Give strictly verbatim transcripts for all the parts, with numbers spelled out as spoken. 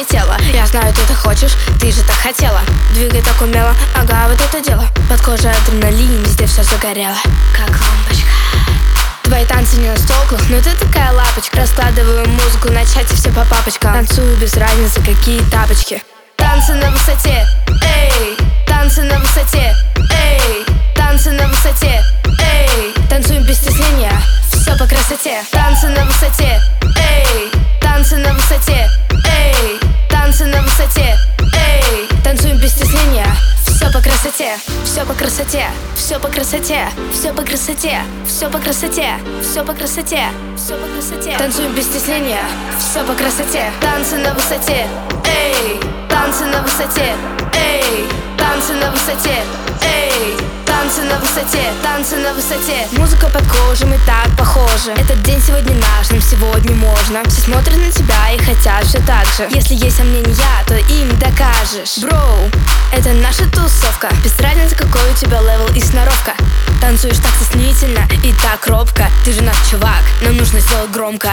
залетела. Я знаю, ты это хочешь, ты же так хотела. Двигай так умело, ага, вот это дело. Под кожей адреналин, везде все загорело, как лампочка. Твои танцы не на стеклах, но ты такая лапочка. Раскладываю музыку на чате, все по папочкам. Танцую без разницы, какие тапочки. Танцы на высоте, эй, танцы на высоте, эй, танцы на высоте, эй. Танцуем без стеснения, все по красоте. Танцы на высоте, эй, танцы на высоте, эй, танцы на высоте, эй. Танцуем без стеснения, все по красоте, все по красоте, все по красоте, все по красоте, все по красоте, все по красоте, все по красоте. Танцуем без стеснения, все по красоте. Танцы на высоте, эй, танцы на высоте, эй, танцы на высоте, эй. Танцы на высоте, танцы на высоте. Музыка под кожей, мы так похожи. Этот день сегодня наш, нам сегодня можно. Все смотрят на тебя и хотят все так же. Если есть сомнения, то им докажешь. Броу, это наша тусовка. Без разницы, какой у тебя левел и сноровка. Танцуешь так стеснительно и так робко. Ты же наш чувак, нам нужно сделать громко.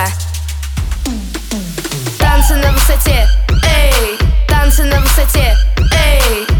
Танцы на высоте, эй, танцы на высоте, эй.